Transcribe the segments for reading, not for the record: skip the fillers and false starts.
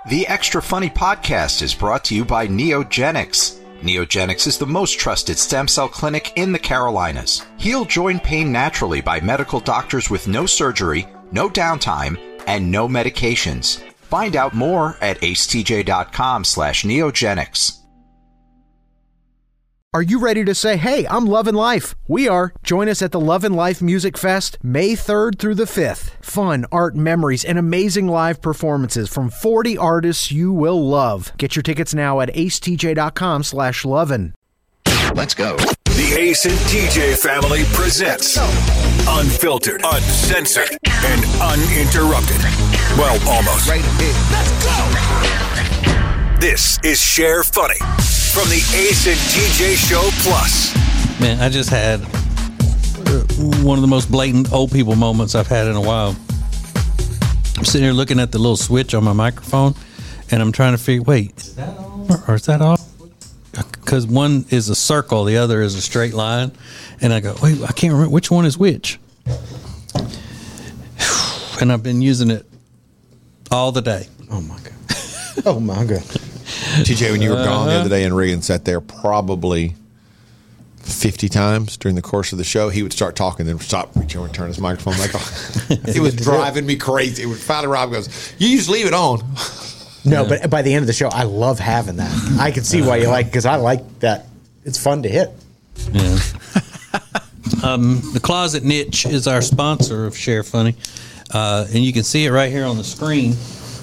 The Extra Funny podcast is brought to you by Neogenics. Neogenics is the most trusted stem cell clinic in the Carolinas. Heal joint pain naturally by medical doctors with no surgery, no downtime, and no medications. Find out more at acetj.com/neogenics. Are you ready to say, hey, I'm loving life? We are. Join us at the Love and Life Music Fest, May 3rd through the 5th. Fun, art, memories, and amazing live performances from 40 artists you will love. Get your tickets now at acetj.com/lovin'. Let's go. The Ace and TJ family presents Unfiltered, Uncensored, and Uninterrupted. Well, almost. Right here. Let's go! This is Share Funny from the Ace and TJ Show Plus. Man, I just had one of the most blatant old people moments I've had in a while. I'm sitting here looking at the little switch on my microphone, and I'm trying to figure, wait, is that on or is that off? Because one is a circle, the other is a straight line. And I go, wait, I can't remember which one is which. And I've been using it all the day. Oh, my God. Oh, my God. TJ, when you were gone the other day and Regan sat there probably 50 times during the course of the show, he would start talking, then stop, reach over and turn his microphone back on. It was driving me crazy. It would finally Rob goes, you just leave it on. No, but by the end of the show, I love having that. I can see why you like, because I like that. It's fun to hit. Yeah. The Closet Niche is our sponsor of Share Funny. And you can see it right here on the screen.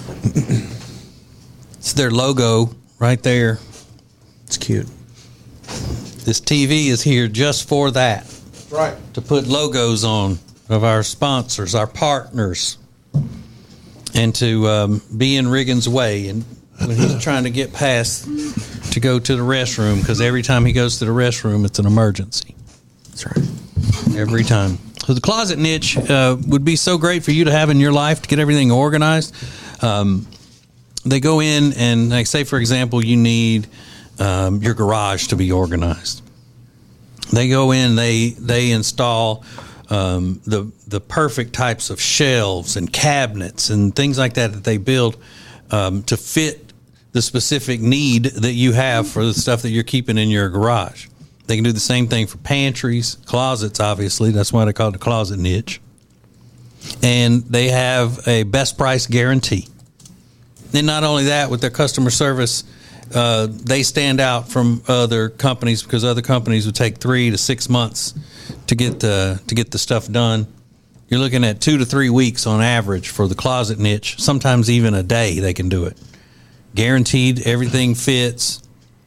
It's their logo right there. It's cute. This TV is here just for that. That's right. To put logos on of our sponsors, our partners, and to be in Riggins' way. And when he's trying to get past to go to the restroom, because every time he goes to the restroom, it's an emergency. That's right. Every time. So the Closet Niche would be so great for you to have in your life to get everything organized. They go in and, like, say, for example, you need your garage to be organized. They go in, they install the perfect types of shelves and cabinets and things like that they build to fit the specific need that you have for the stuff that you're keeping in your garage. They can do the same thing for pantries, closets, obviously. That's why they call it the Closet Niche. And they have a best price guarantee. And not only that, with their customer service, they stand out from other companies because other companies would take 3 to 6 months to get the stuff done. You're looking at 2 to 3 weeks on average for the Closet Niche. Sometimes even a day they can do it. Guaranteed, everything fits.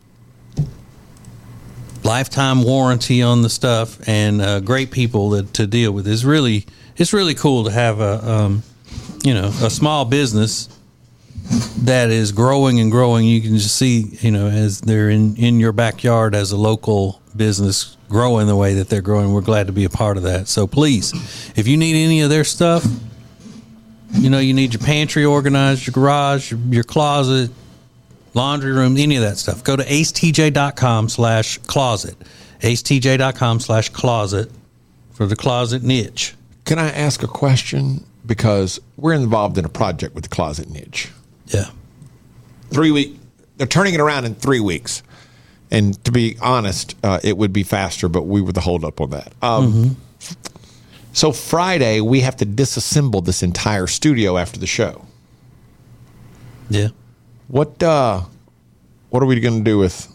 Lifetime warranty on the stuff, and great people to deal with. It's really cool to have a small business that is growing and growing. You can just see, as they're in your backyard as a local business growing the way that they're growing. We're glad to be a part of that. So please, if you need any of their stuff, you need your pantry organized, your garage, your closet, laundry room, any of that stuff, go to acetj.com/closet. acetj.com/closet for the Closet Niche. Can I ask a question? Because we're involved in a project with the Closet Niche. Yeah. 3 weeks. They're turning it around in 3 weeks. And to be honest, it would be faster, but we were the holdup on that. So Friday, we have to disassemble this entire studio after the show. Yeah. What are we going to do with,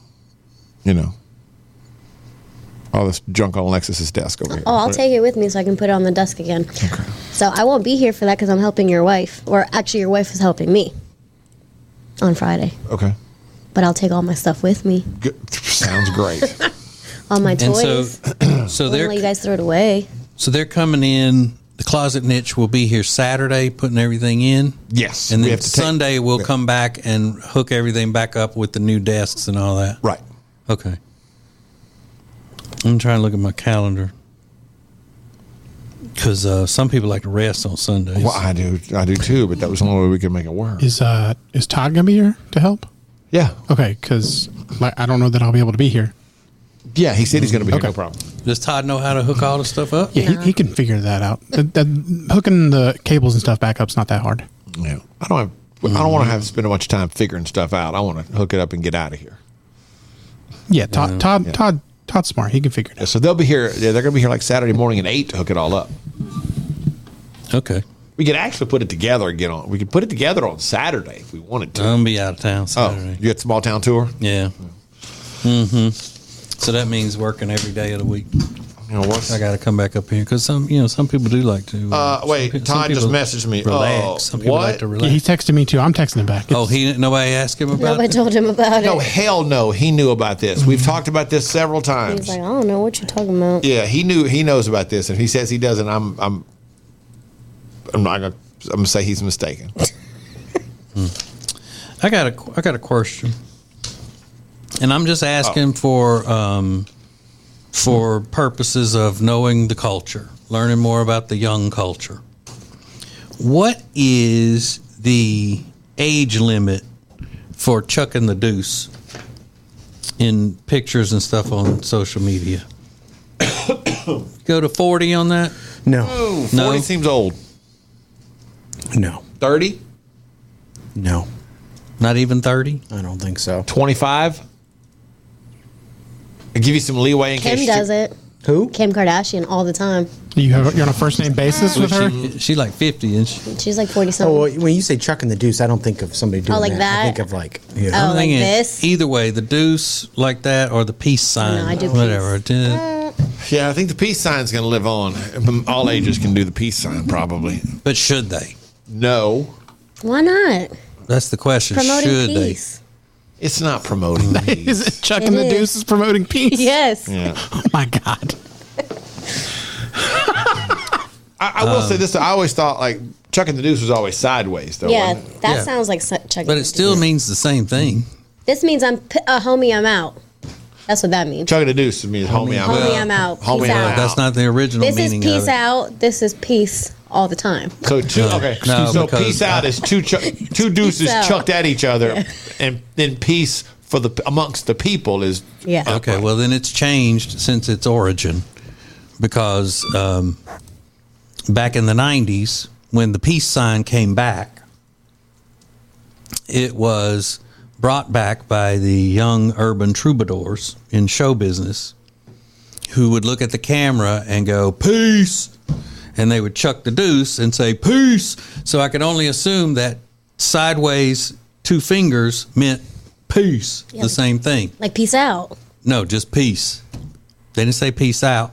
all this junk on Alexis's desk over here? Oh, I'll take it with me so I can put it on the desk again. Okay. So I won't be here for that because I'm helping your wife. Or actually, your wife is helping me on Friday. Okay. But I'll take all my stuff with me. Good. Sounds great. All my toys. So I won't let you guys throw it away. So they're coming in. The Closet Niche will be here Saturday, putting everything in. Yes. And then Sunday we'll come back and hook everything back up with the new desks and all that. Right. Okay. I'm trying to look at my calendar because some people like to rest on Sundays. Well, I do too. But that was the only way we could make it work. Is Todd gonna be here to help? Yeah. Okay, because I don't know that I'll be able to be here. Yeah, he said he's going to be here. No problem. Does Todd know how to hook all the stuff up? Yeah, he can figure that out. Hooking the cables and stuff back up's not that hard. Yeah, I don't have I don't want to have to spend a bunch of time figuring stuff out. I want to hook it up and get out of here. Yeah, Todd's smart. He can figure it Yeah, out. so they'll be here. Yeah, they're going to be here like Saturday morning at 8 to hook it all up. Okay. We could actually put it together and get on. We could put it together on Saturday if we wanted to. I'm gonna be out of town Oh, Saturday. you got small town tour? Yeah. Mm-hmm. So that means working every day of the week. You know what? I got to come back up here because some people do like to. Wait, some Todd just people messaged me. Relax. Oh, Some people what? like to Yeah, relax. he's texting me too. I'm texting him back. Oh, nobody asked him about Nobody it? told him about No, it. hell no. He knew about this. We've talked about this several times. He's like, I don't know what you're talking about. Yeah, he knew. He knows about this. If he says he doesn't, I'm not gonna. I'm gonna say he's mistaken. I got a question, and I'm just asking for purposes of knowing the culture, learning more about the young culture. What is the age limit for chucking the deuce in pictures and stuff on social media? Go to 40 on that? No, 40 seems old. no, 30, no. Not even 30? I don't think so. 25. I give you some leeway in Kim case does it. Who? Kim Kardashian all the time. You're on a first name basis with her. She like 50, isn't she? She's like 40 something. Oh, well, when you say chucking the deuce, I don't think of somebody doing like I that? think of like, Oh, yeah. like Thinking this? Either way, the deuce like that or the peace sign. I do whatever. Yeah, I think the peace sign's going to live on. All ages can do the peace sign, probably. But should they? No, Why not? That's the question. Promoting should peace. it's not promoting Is peace. it chucking It the is. deuce is promoting peace? Yes. Yeah. Oh my God. I will say this. I always thought like chucking the deuce was always sideways, though. Yeah, wasn't it? that Yeah. sounds like chugging. But it still means the same thing. This means I'm a homie. I'm out. That's what that means. Chucking the deuce means homie, I'm Homie, out. I'm out. Homie, Peace I'm out. out. That's not the original This is meaning peace of it. out. This is peace all the time. So No, so because peace out is two deuces out. chucked at each other, and then peace for the amongst the people is Yeah. Okay, well then it's changed since its origin, because back in the 90s when the peace sign came back, it was brought back by the young urban troubadours in show business who would look at the camera and go, peace, and they would chuck the deuce and say, peace. So I could only assume that sideways two fingers meant peace, Yeah. the same thing. Like peace out. No, just peace. They didn't say peace out.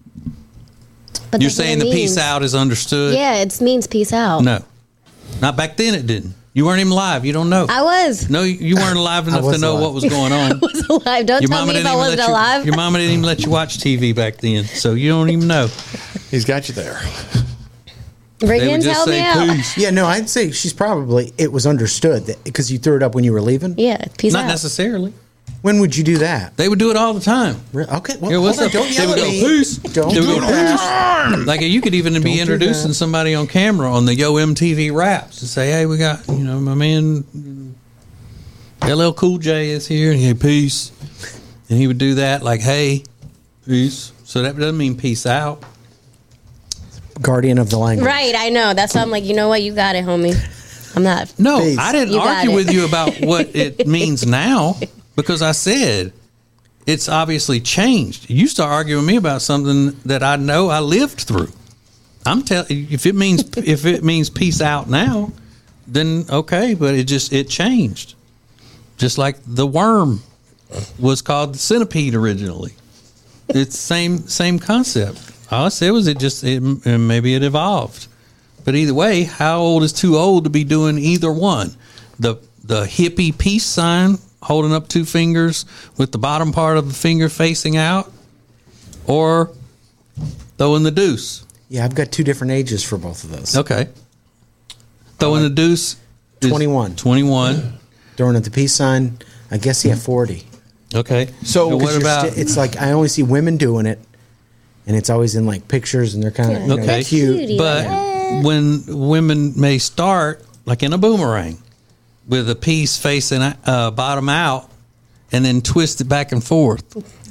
But You're that's what saying it the means. peace out is understood? Yeah, it means peace out. No. Not back then it didn't. You weren't even live. You don't know. I was. No, you weren't alive enough to was know alive. what was going on. I was alive. Don't tell me if I wasn't alive. Your mama didn't even let you watch TV back then, so you don't even know. he's got you there. Bring They in, would just help me say out. peace. Yeah, no, I'd say she's probably, it was understood that because you threw it up when you were leaving. Yeah, peace Not out. necessarily. When would you do that? They would do it all the time. Okay, well, Yeah, what's hold on, up? don't They yell would at go, me. peace. Don't They would do go, that. Like you could even Don't be do introducing that. somebody on camera on the Yo MTV Raps and say, "Hey, we got my man LL Cool J is here, and he peace," and he would do that like, "Hey, peace." So that doesn't mean peace out. Guardian of the language. Right, I know. That's why I'm like, you know what? You got it, homie. I'm not. No, Peace. I didn't You got argue it. with you about what it means now because I said it's obviously changed. You start arguing with me about something that I know I lived through. I'm telling if it means peace out now, then okay, but it changed. Just like the worm was called the centipede originally. It's same concept. All I said was maybe it evolved. But either way, how old is too old to be doing either one? The hippie peace sign, holding up two fingers with the bottom part of the finger facing out, or throwing the deuce. Yeah, I've got two different ages for both of those. Okay. Throwing the deuce is 21. 21. Throwing at the peace sign, I guess, 40. Okay. So what about it's like I only see women doing it, and it's always in like pictures, and they're kind of okay? cute. Cutie, But when women may start like in a boomerang with a piece facing bottom out and then twist it back and forth.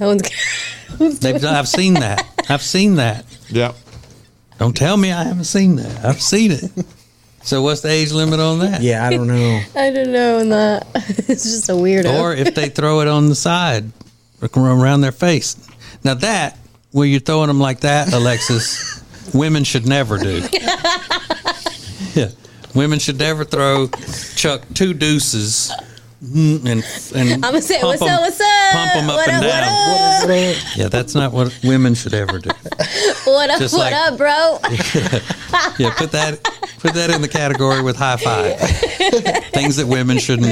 I've seen that. I've seen that. Yeah. Don't tell me I haven't seen that. I've seen it. So what's the age limit on that? Yeah, I don't know. I don't know. That it's just a weirdo. Or if they throw it on the side around their face. Now that, where you're throwing them like that, Alexis, women should never do. Yeah. Women should never chuck 2 deuces and I'm gonna say, what's up? Pump them up and down. Yeah, that's not what women should ever do. What up? Just What up, bro? Yeah, put that in the category with high five. Things that women shouldn't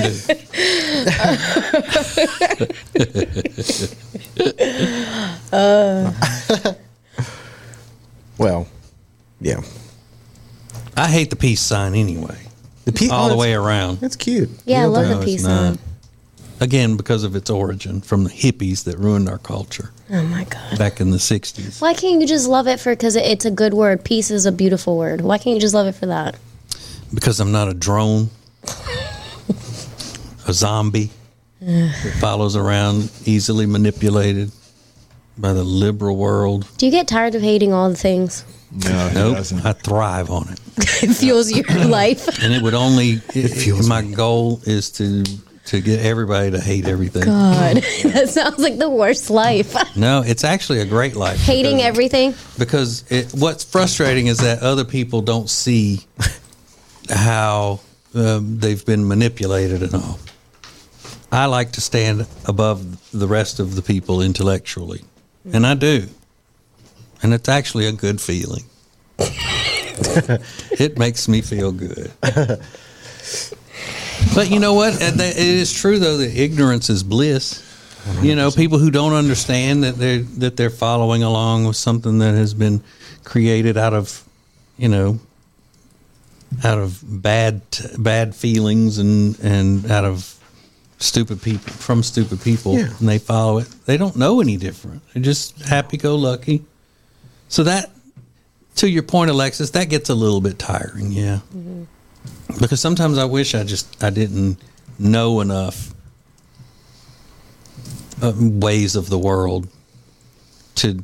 do. Well, yeah. I hate the peace sign anyway. All the way around. That's cute. Yeah, I love No, the peace it's not. sign. Again, because of its origin from the hippies that ruined our culture Oh my god. back in the 60s. Why can't you just love it because it's a good word? Peace is a beautiful word. Why can't you just love it for that? Because I'm not a drone, a zombie that follows around, easily manipulated by the liberal world. Do you get tired of hating all the things? No, he Nope, doesn't. I thrive on it. It fuels your life. And it would only, my goal is to get everybody to hate everything. God, that sounds like the worst life. No, it's actually a great life. Hating everything. Because what's frustrating is that other people don't see how they've been manipulated and all. I like to stand above the rest of the people intellectually, and I do. And it's actually a good feeling. It makes me feel good. But you know what? It is true, though, that ignorance is bliss. 100%. You know, people who don't understand that they're following along with something that has been created out of, bad feelings and out of stupid people, Yeah. and they follow it. They don't know any different. They're just happy-go-lucky. So that, to your point, Alexis, that gets a little bit tiring, yeah. Mm-hmm. Because sometimes I wish I didn't know enough ways of the world to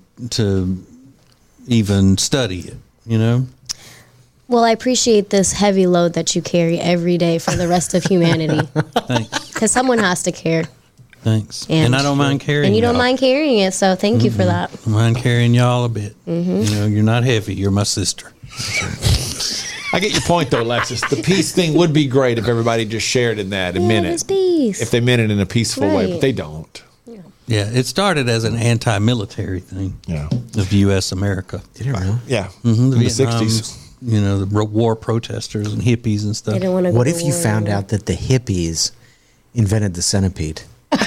even study it, you know? Well, I appreciate this heavy load that you carry every day for the rest of humanity. Thanks. Because someone has to care. Thanks. And I don't mind carrying it. And you don't mind carrying it, so thank you for that. I mind carrying y'all a bit. Mm-hmm. You know, you're not heavy. You're my sister. I get your point, though, Alexis. The peace thing would be great if everybody just shared in that and meant It's it. peace. If they meant it in a peaceful way, Right. but they don't. Yeah, it started as an anti-military thing Yeah. of U.S. America. Did it really? Yeah. Mm-hmm, the In the Vietnam, 60s. You know, the war protesters and hippies and stuff. They didn't want to go What to if you war found anymore. out that the hippies invented the centipede?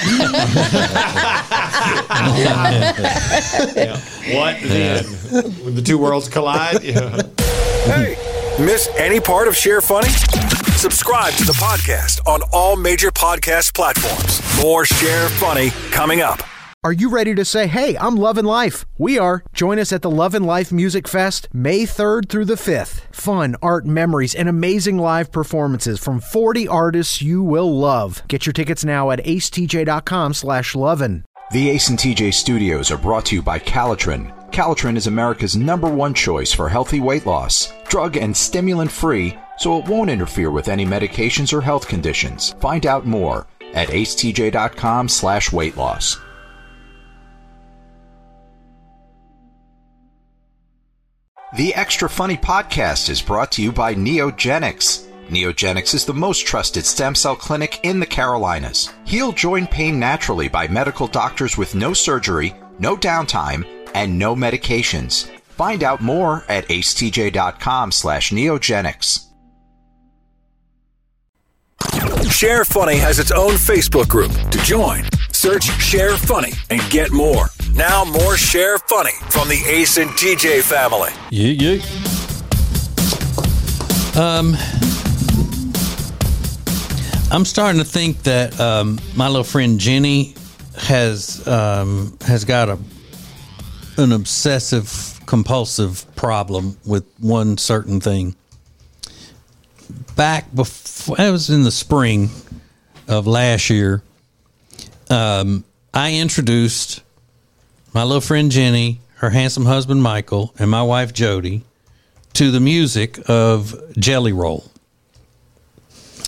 What then? When the two worlds collide? Yeah. Hey, miss any part of Share Funny? Subscribe to the podcast on all major podcast platforms. More Share Funny coming up. Are you ready to say, hey, I'm loving life? We are. Join us at the Love and Life Music Fest, May 3rd through the 5th. Fun, art, memories, and amazing live performances from 40 artists you will love. Get your tickets now at acetj.com/lovin'. The Ace and TJ Studios are brought to you by Calitrin. Calitrin is America's #1 choice for healthy weight loss. Drug and stimulant free, so it won't interfere with any medications or health conditions. Find out more at acetj.com/weight loss. The Extra Funny podcast is brought to you by Neogenics. Neogenics is the most trusted stem cell clinic in the Carolinas. Heal joint pain naturally by medical doctors with no surgery, no downtime, and no medications. Find out more at acetj.com/neogenics. Share Funny has its own Facebook group. To join, search Share Funny and get more. Now more Share Funny from the Ace and TJ family. Yeah. I'm starting to think that my little friend Jenny has got an obsessive compulsive problem with one certain thing. Back before, it was in the spring of last year, I introduced my little friend Jenny, her handsome husband Michael, and my wife Jody to the music of Jelly Roll.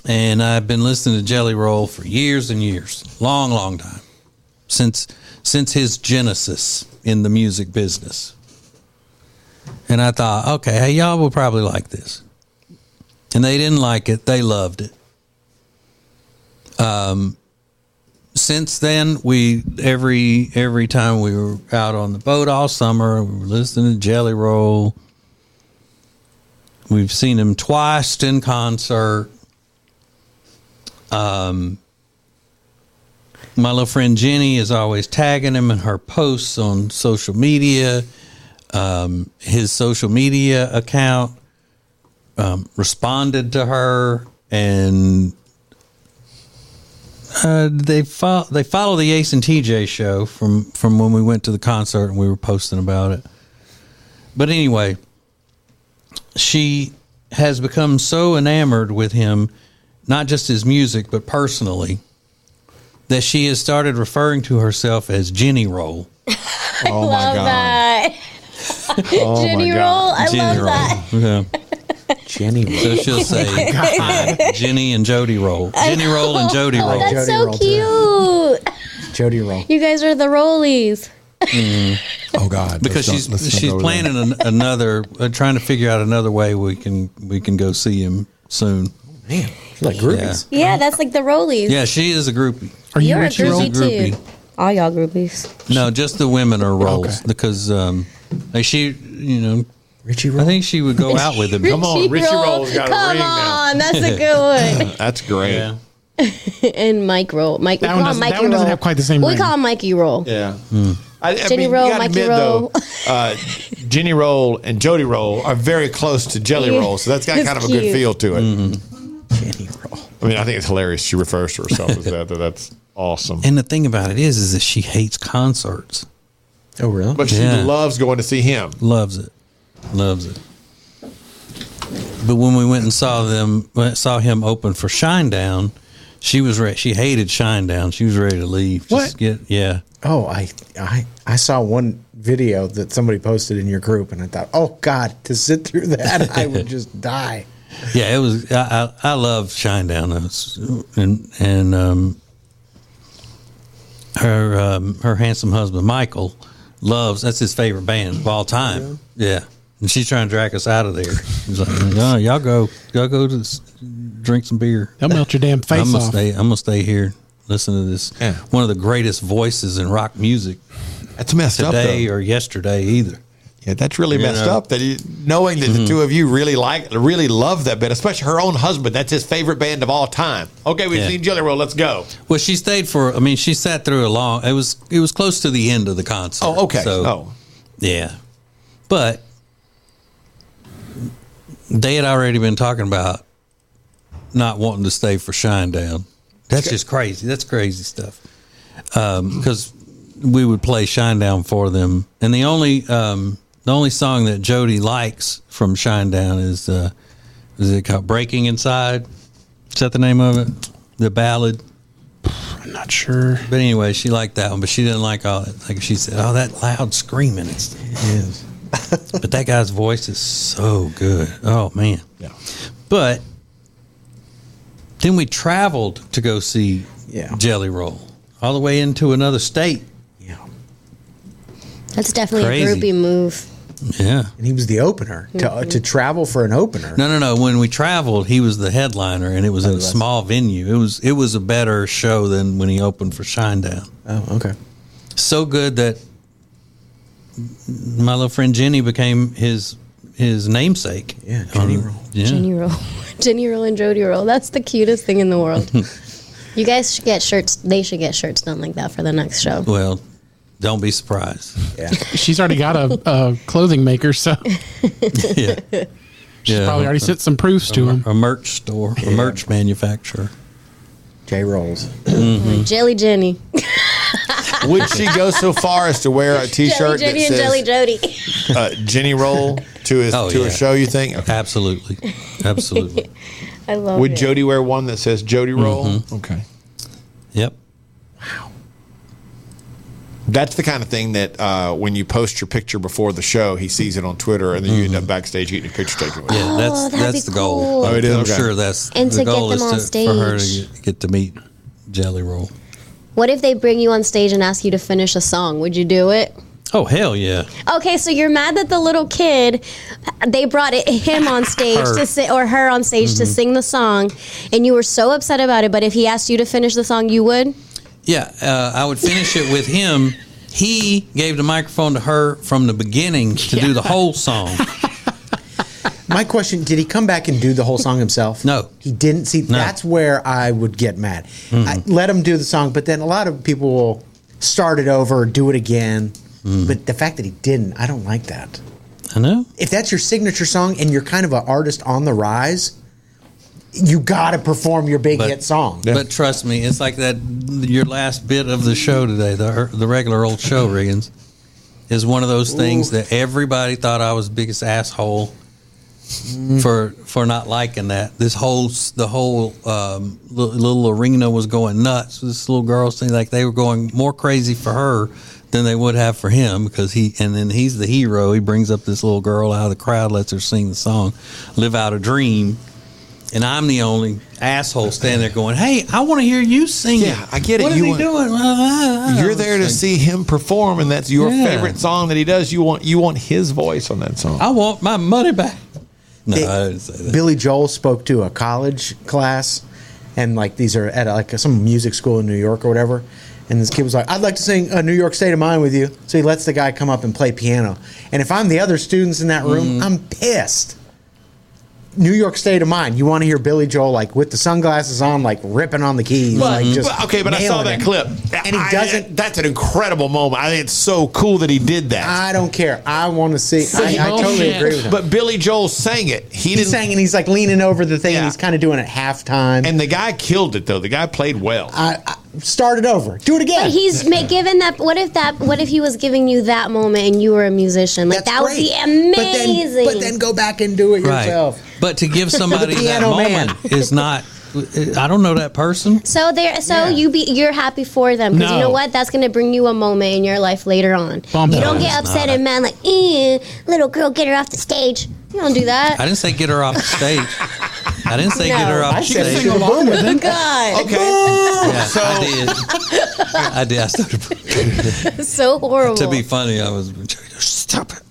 And I've been listening to Jelly Roll for years and years, long time, since his genesis in the music business. And I thought, okay, hey, y'all will probably like this. And they didn't like it; they loved it. Since then, every time we were out on the boat all summer, we were listening to Jelly Roll. We've seen him twice in concert. My little friend Jenny is always tagging him in her posts on social media. His social media account responded to her, and they follow the Ace and TJ show from when we went to the concert, and we were posting about it. But anyway, she has become so enamored with him, not just his music, but personally, that she has started referring to herself as Jenny Roll. Oh my God. That. Oh Jenny my Roll. God. I Jenny love Roll. that. Yeah. Jenny Roll. So she'll say Jenny and Jody Roll. Jenny Roll and Jody Roll. That's Jody so Roll, cute. Jody Roll. You guys are the Rollies. Oh God. Because Let's not she's go there. planning another, trying to figure out another way we can go see him soon. Man, she's like groupies. Yeah, that's like the Rollies. Yeah, she is a groupie. Are you You're a Richie Roll? groupie Groupie. too. All y'all groupies. No, just the women are Rolls Okay. because like she, Richie Roll. I think she would go out with him. Come on, Richie Roll's got a Come ring now. on, that's a good one. That's great. Yeah. And Mike Roll. Mike, we That call one him doesn't- Mikey that one doesn't Roll. have quite the same We ring. call him Mikey Roll. Yeah. Jenny Roll, you gotta Mikey admit, Roll. though, Jenny Roll and Jody Roll are very close to Jelly Yeah. Roll, so that's got It's kind of a good cute. feel to it. Jenny Roll. I mean, I think it's hilarious. She refers to herself as that. That's awesome. And the thing about it is that she hates concerts. Oh, really? But she Yeah. loves going to see him. Loves it. But when we went and saw him open for Shinedown, she was ready. She hated Shinedown. She was ready to leave. What? Yeah. Oh, I saw one video that somebody posted in your group, and I thought, oh God, to sit through that, I would just die. Yeah, it was. I love Shinedown, and her handsome husband Michael loves. That's his favorite band of all time. Yeah, and she's trying to drag us out of there. He's like, "No, y'all go to drink some beer. They'll melt your damn face I'm off. gonna stay here, listen to this. Yeah. One of the greatest voices in rock music That's messed up, today though. or yesterday either. Yeah, that's really messed know. up. That knowing that the two of you really love that band, especially her own husband. That's his favorite band of all time. Okay, we've Yeah. seen Jelly Roll. Let's go. Well, she stayed for. I mean, she sat through a long. It was close to the end of the concert. Oh, okay. So, yeah, but they had already been talking about not wanting to stay for Shinedown. That's just crazy. That's crazy stuff. Because we would play Shinedown for them, and the only song that Jody likes from Shinedown is it called "Breaking Inside"? Is that the name of it? The ballad. I'm not sure. But anyway, she liked that one, but she didn't like all it. Like she said, "Oh, that loud screaming." It is. But that guy's voice is so good. Oh man. Yeah. But then we traveled to go see Yeah. Jelly Roll all the way into another state. Yeah. That's definitely Crazy. a groupie move. Yeah. And he was the opener. To travel for an opener. No. When we traveled, he was the headliner, and it was at a small venue. It was a better show than when he opened for Shinedown. Oh, okay. So good that my little friend Jenny became his namesake. Yeah, Jenny Roll. Yeah. Jenny Roll. Jenny Roll and Jody Roll. That's the cutest thing in the world. You guys should get shirts. They should get shirts done like that for the next show. Well, don't be surprised. Yeah. She's already got a clothing maker, so Yeah. she's probably already sent some proofs to him. A merch store, a merch manufacturer. J Rolls. Jelly Jenny. Would she go so far as to wear a Jelly T-shirt Jenny that and Jelly says Jody. Jenny Roll to Oh, a yeah. show? You think? Okay. Absolutely. Absolutely. I love Would it. Jody wear one that says Jody Roll? Mm-hmm. Okay. Yep. That's the kind of thing that when you post your picture before the show, he sees it on Twitter, and then you end up backstage getting your picture taken with. Yeah, that's the goal. cool. Oh, it is? I'm Okay. sure that's And the to get goal them is on for her stage. to get to meet Jelly Roll. What if they bring you on stage and ask you to finish a song? Would you do it? Oh, hell yeah. Okay, so you're mad that the little kid, they brought him on stage Her. to sing, or her on stage to sing the song, and you were so upset about it. But if he asked you to finish the song, you would. Yeah, I would finish it with him. He gave the microphone to her from the beginning to do the whole song. My question: did he come back and do the whole song himself? No. He didn't. See, that's where I would get mad. I let him do the song, but then a lot of people will start it over, do it again. But the fact that he didn't, I don't like that. I know. If that's your signature song and you're kind of an artist on the rise, you got to perform your big hit song. But trust me, it's like that. Your last bit of the show today, the regular old show, Riggins, is one of those things that everybody thought I was the biggest asshole for not liking that. The whole little arena was going nuts. This little girl thing, like they were going more crazy for her than they would have for him, because he's the hero. He brings up this little girl out of the crowd, lets her sing the song, Live Out a Dream. And I'm the only asshole standing there going, "Hey, I want to hear you sing it." Yeah, I get it. What is he doing? You're there to see him perform, and that's your favorite song that he does. You want his voice on that song. I want my money back. No, They- I didn't say that. Billy Joel spoke to a college class, and like these are at like some music school in New York or whatever. And this kid was like, "I'd like to sing a New York State of Mind with you." So he lets the guy come up and play piano. And if I'm the other students in that room, I'm pissed. New York State of Mind. You want to hear Billy Joel like with the sunglasses on, like ripping on the keys, like just But I saw nailing that it. clip, and he doesn't. That's an incredible moment. I think it's so cool that he did that. I don't care. I want to see. I totally agree with him. But Billy Joel sang it. He He's didn't. saying, and he's like leaning over the thing. Yeah. And he's kind of doing it halftime. And the guy killed it though. The guy played well. I start it over. Do it again. But he's given that. What if he was giving you that moment and you were a musician? Like That's that would great. be amazing. But then go back and do it Right. yourself. But to give somebody that piano man. moment is not. I don't know that person. So you're happy for them because you No. know what? That's going to bring you a moment in your life later on. Bump You it. don't No, get it's upset not. and mad like, little girl, get her off the stage. You don't do that. I didn't say get her off the stage. I didn't say get her No. off I the said stage. sing along with him. God, Okay. Yeah, So- I did. I did. I started so horrible. to be funny. I was stop it.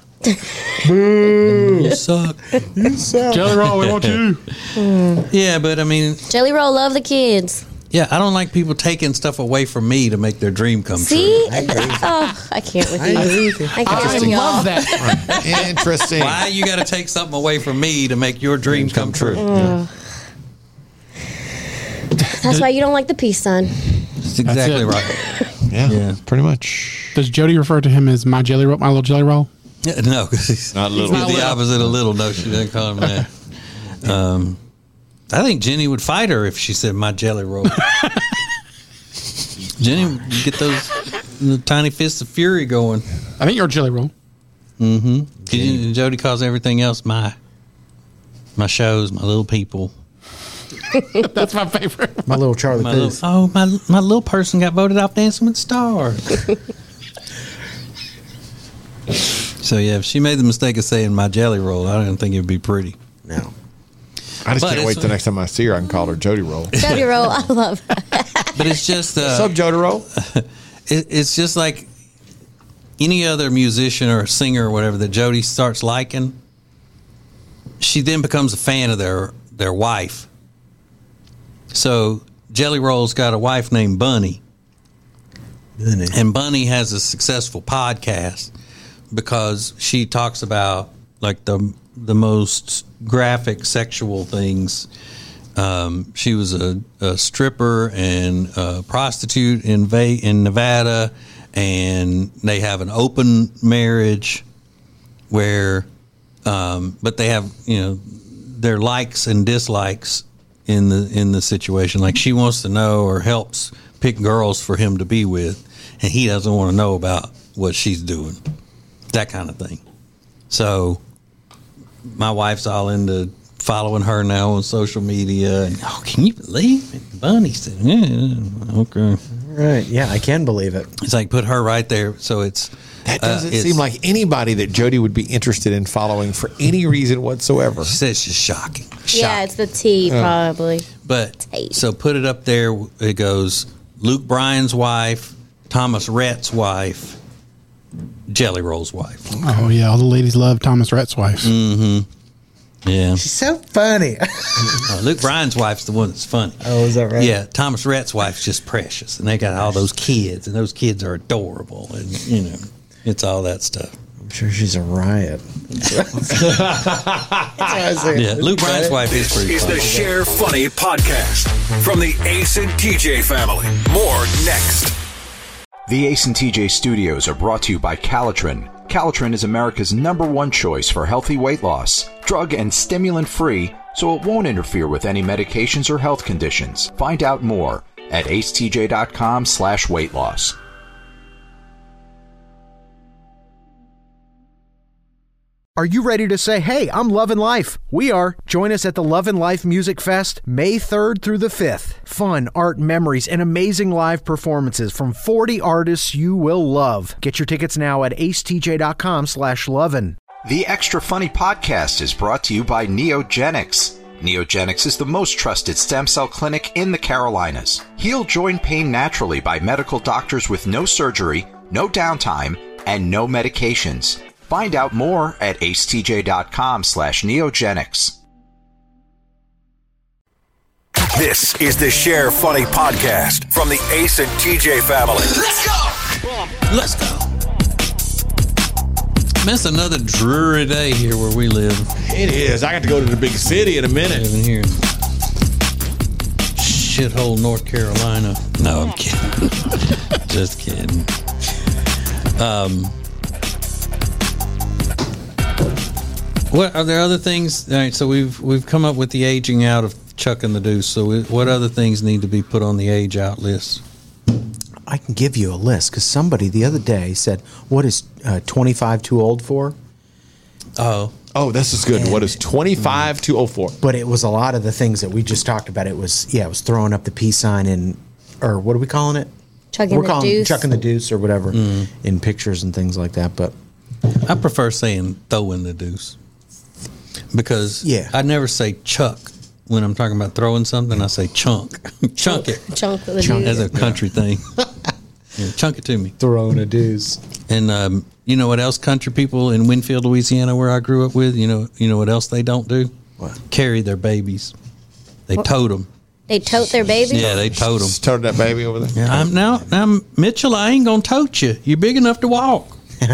You suck. Jelly Roll, we want you. Yeah, but I mean, Jelly Roll, love the kids. yeah, I don't like people taking stuff away from me to make their dream come See? true. I can't with I you. agree with you. I can't I with y'all. love that. Interesting. Why you got to take something away from me to make your dream come true? That's why you don't like the peace sign. That's exactly it. right. Yeah, pretty much. Does Jody refer to him as my Jelly Roll, my little Jelly Roll? Yeah, no, because he's Not little. He's the opposite of little. No, she doesn't call him that. I think Jenny would fight her if she said my Jelly Roll. Jenny would get those tiny fists of fury going. I think you're a Jelly Roll. Jody calls everything else my shows, my little people. That's my favorite. My little Charlie My little, Puth. my little person got voted off Dancing with the Stars. So yeah, if she made the mistake of saying my Jelly Roll, I don't think it would be pretty. No. I just But can't wait it's- the next time I see her. I can call her Jody Roll. Jody Roll, I love that. But it's just What's up, Jody Roll? it's just like any other musician or singer or whatever that Jody starts liking. She then becomes a fan of their wife. So Jelly Roll's got a wife named Bunny. And Bunny has a successful podcast because she talks about like the most graphic sexual things. She was a stripper and a prostitute in Nevada, and they have an open marriage where, but they have their likes and dislikes in the situation. Like she wants to know or helps pick girls for him to be with, and he doesn't want to know about what she's doing, that kind of thing. So my wife's all into following her now on social media. And, can you believe it? Bunny said, yeah, okay. Right. Yeah, I can believe it. It's like put her right there. So it's That doesn't seem like anybody that Jody would be interested in following for any reason whatsoever. She says she's shocking. Yeah, it's the T probably. But Hey. so put it up there. It goes Luke Bryan's wife, Thomas Rhett's wife, Jelly Roll's wife. Oh yeah, all the ladies love Thomas Rhett's wife. Yeah. She's so funny. Luke Bryan's wife's the one that's funny. Oh, is that right? Yeah, Thomas Rhett's wife's just precious, and they got all those kids, and those kids are adorable, and it's all that stuff. I'm sure she's a riot. Yeah, Luke Bryan's wife is pretty Is funny. the Share Funny podcast from the Ace and TJ family. More next. The Ace and TJ studios are brought to you by Calitrin. Calitrin is America's #1 choice for healthy weight loss. Drug and stimulant free, so it won't interfere with any medications or health conditions. Find out more at acetj.com/weight loss. Are you ready to say, hey, I'm loving life? We are. Join us at the Love and Life Music Fest, May 3rd through the 5th. Fun, art, memories, and amazing live performances from 40 artists you will love. Get your tickets now at acetj.com/lovin'. The Extra Funny podcast is brought to you by Neogenics. Neogenics is the most trusted stem cell clinic in the Carolinas. Heal joint pain naturally by medical doctors with no surgery, no downtime, and no medications. Find out more at acetj.com/neogenics. This is the Share Funny podcast from the Ace and TJ family. Let's go. That's another dreary day here where we live. It is. I got to go to the big city in a minute. Living here in shithole North Carolina. No, I'm kidding. Just kidding. What are there other things? All right, so we've come up with the aging out of Chuck and the Deuce. So what other things need to be put on the age out list? I can give you a list because somebody the other day said, "What is 25 too old for?" Oh, this is good. What is 25 to 04? But it was a lot of the things that we just talked about. It was throwing up the peace sign or what are we calling it? Chucking the deuce. Chucking the deuce or whatever in pictures and things like that. But I prefer saying throwing the deuce because I never say chuck when I'm talking about throwing something. I say chunk, chunk it, Chunk of the Chunk. deuce. as a country thing. Yeah, chunk it to me. throwing a deuce. And you know what else country people in Winfield, Louisiana, where I grew up with, you know what else they don't do? What? Carry their babies. They tote them. They tote their babies? Yeah, they tote them. Just toted that baby over there. Yeah, now, Mitchell, I ain't gonna tote you. You're big enough to walk.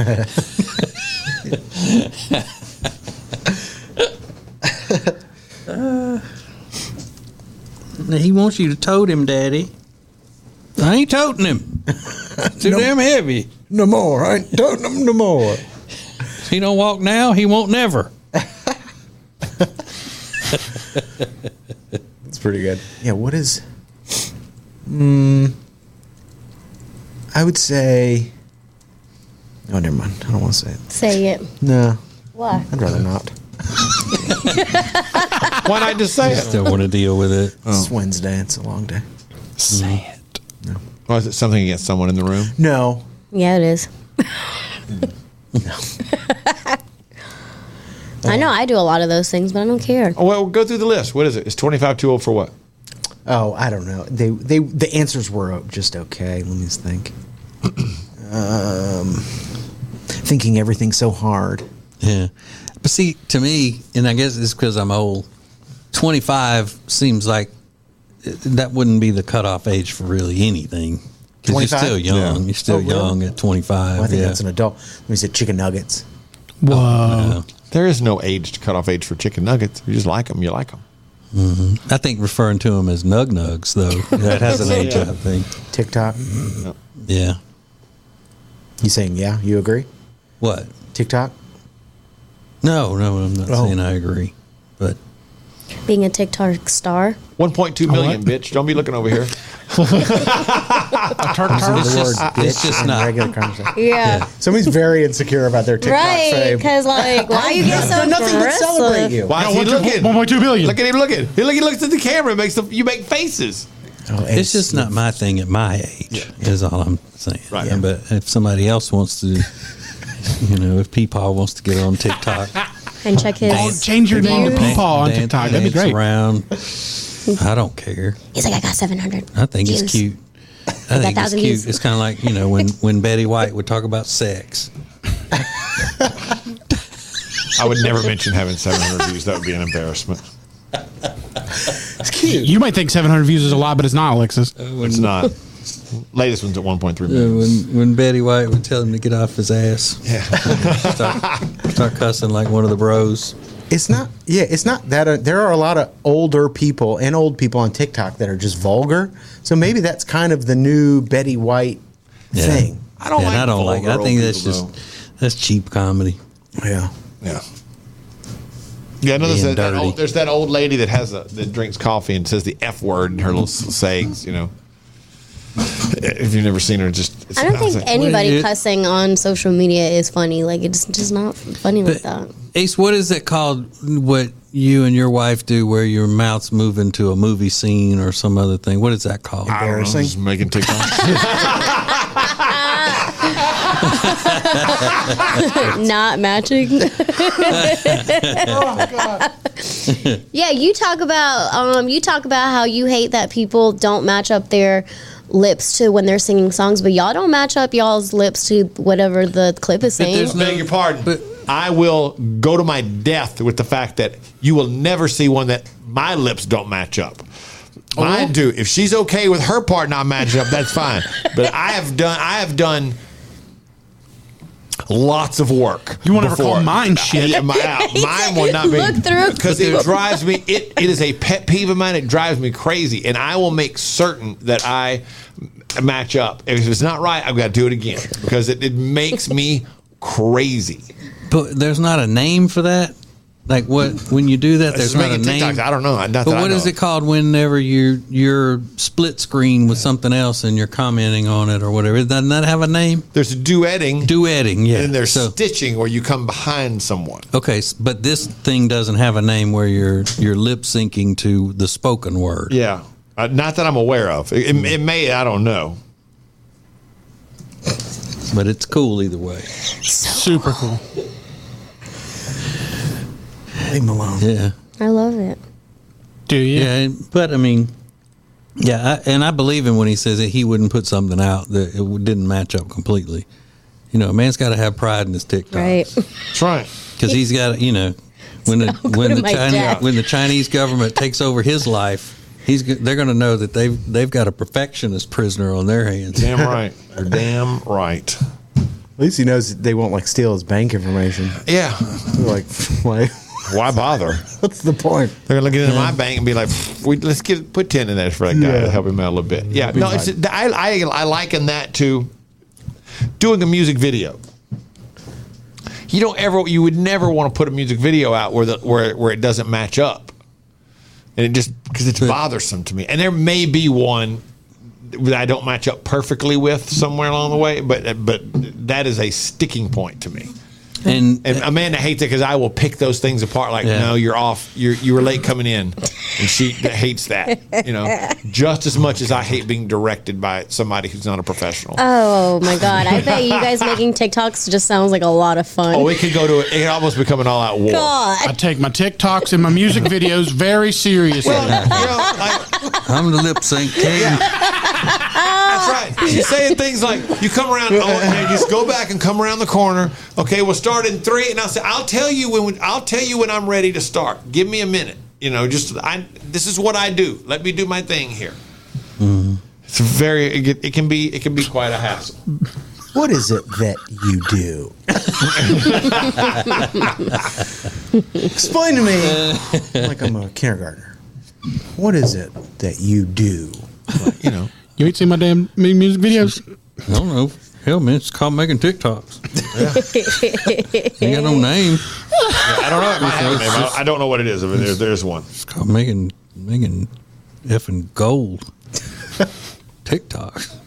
He wants you to tote him, Daddy. I ain't toting him. Too damn heavy. No more. I ain't toting them no more. He don't walk now. He won't never. It's pretty good. Yeah, what is... I would say... Oh, never mind. I don't want to say it. Say it. No, Why? I'd rather not. Why not just say it? Still want to deal with it. It's Wednesday. It's a long day. Say it. Or is it something against someone in the room? No. Yeah, it is. I know I do a lot of those things, but I don't care. Oh, well, go through the list. What is it? Is 25 too old for what? Oh, I don't know. The answers were just okay. Let me just think. Thinking everything's so hard. Yeah. But see, to me, and I guess it's because I'm old, 25 seems like that wouldn't be the cutoff age for really anything. Because you're 25? still young. Yeah. You're still really? young at 25. Well, I think yeah. that's an adult. Let me say chicken nuggets. Whoa. Yeah. There is no age cutoff age for chicken nuggets. You just like them. You like them. I think referring to them as nug nugs, though, that has an age, I think. TikTok. Yeah. You saying yeah? You agree? What? TikTok. No, I'm not saying I agree. But Being a TikTok star. 1.2 million, bitch. Don't be looking over here. The word bitch it's just in not. regular conversation. Yeah. Somebody's very insecure about their TikTok Right. fame. Because, like, why you get so I've done nothing but celebrate aggressive? you. Why is he looking? 1.2 billion. Look at him looking. He looks at the camera. You make faces. It's just not my thing at my age. Is all I'm saying. Right. Yeah, but if somebody else wants to, if Peepaw wants to get on TikTok And check his. Change your name to views. Peepaw on TikTok. That'd be dance great. around, I don't care. He's like, I got 700. I think views. it's cute. I think it's 1,000 cute. views. It's kind of like when Betty White would talk about sex. I would never mention having 700 views. That would be an embarrassment. It's cute. You might think 700 views is a lot, but it's not, Alexis. It's not. Latest one's at 1.3 million. When Betty White would tell him to get off his ass, start cussing like one of the bros. It's not. Yeah, it's not that. There are a lot of older people and old people on TikTok that are just vulgar. So maybe that's kind of the new Betty White thing. I don't like. I don't like. vulgar I think old that's people, that's cheap comedy. Yeah. Yeah. Yeah, I know Being there's dirty. there's that old lady that drinks coffee and says the F word in her little sayings, If you've never seen her, just... I don't think like, anybody What- cussing on social media is funny. Like, it's just not funny like that. Ace, what is it called? What you and your wife do, where your mouth's moving to a movie scene or some other thing? What is that called? I don't know, Embarrassing. just making TikToks. Not matching. Yeah, you talk about how you hate that people don't match up their lips to when they're singing songs, but y'all don't match up y'all's lips to whatever the clip is saying. there's no- Beg your pardon, But- I will go to my death with the fact that you will never see one that my lips don't match up. Mine do. If she's okay with her part not matching up, that's fine. But I have done lots of work. You won't ever before. call mine shit. Yeah, mine will not be. Look through. Because it drives me, it is a pet peeve of mine. It drives me crazy. And I will make certain that I match up. If it's not right, I've got to do it again. Because it makes me crazy. But there's not a name for that. Like when you do that, there's Just not a making name. TikToks, I don't know. But what is it called whenever you're split screen with something else and you're commenting on it or whatever? Doesn't that have a name? There's duetting. Duetting, yeah. And there's So- stitching where you come behind someone. Okay, but this thing doesn't have a name where you're lip syncing to the spoken word. Yeah. Not that I'm aware of. It may, I don't know. But it's cool either way. Super cool. Leave him alone. Yeah. I love it. Do you? Yeah, but I mean, yeah, I believe him when he says that he wouldn't put something out that it didn't match up completely. A man's got to have pride in his TikTok, Right. That's right. Because he's got, when the Chinese government takes over his life, they're going to know that they've got a perfectionist prisoner on their hands. Damn right. You're damn right. At least he knows they won't steal his bank information. Yeah. They're like, Why bother? what's the point? They're gonna get into my bank and be like, let's put 10 in there for that guy to help him out a little bit. Yeah, no, I liken that to doing a music video. You would never want to put a music video out where it doesn't match up, and it just because it's bothersome to me. And there may be one that I don't match up perfectly with somewhere along the way, but that is a sticking point to me. And Amanda hates it because I will pick those things apart. Like, no, you're off. You were late coming in, and she hates that. Just as much as I hate being directed by somebody who's not a professional. Oh my God. I bet you guys making TikToks just sounds like a lot of fun. It can almost become an all-out war. God. I take my TikToks and my music videos very seriously. I'm the lip sync king. That's right. She's saying things like, you come around, and just go back and come around the corner. Okay, we'll start in 3, and I'll tell you when I'm ready to start. Give me a minute. This is what I do. Let me do my thing here. Mm-hmm. It's it can be quite a hassle. What is it that you do? Explain to me, like I'm a kindergartner. What is it that you do? You ain't seen my damn music videos? I don't know. Hell, man, it's called making TikToks. Ain't got no name. I don't know. It might have a name. I don't know what it is. I mean, there's one. It's called making effing gold TikToks.